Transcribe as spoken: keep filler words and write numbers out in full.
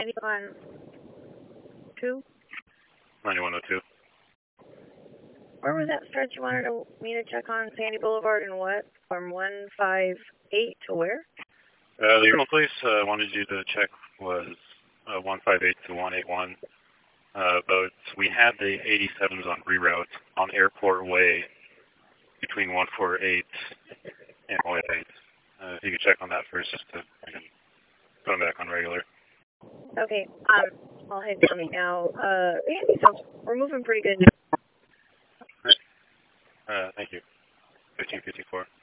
ninety-one two? ninety-one oh two. Where was that stretch you wanted to, me to check on? Sandy Boulevard and what? From one five eight to where? Uh, the original place I uh, wanted you to check was uh, one five eight to one eight one. Uh, but we had the eighty-sevens on reroute on Airport Way between one four eight and one eight. Uh, if you could check on that first, just to I can put them back on regular. Okay, um, I'll head down right now. Uh, yeah, so we're moving pretty good. Uh, thank you. fifteen fifty-four.